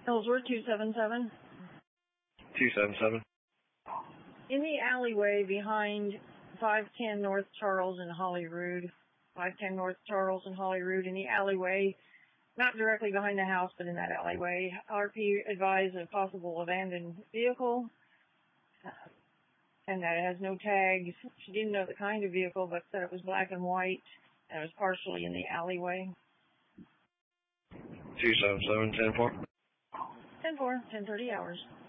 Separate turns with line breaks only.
Ellsworth 277.
277.
In the alleyway behind 510 North Charles and Holyrood. 510 North Charles and Holyrood in the alleyway, not directly behind the house, but in that alleyway. RP advised a possible abandoned vehicle, and that it has no tags. She didn't know the kind of vehicle, but said it was black and white, and it was partially in the alleyway.
277, 10-4.
10-4, 10:30 hours.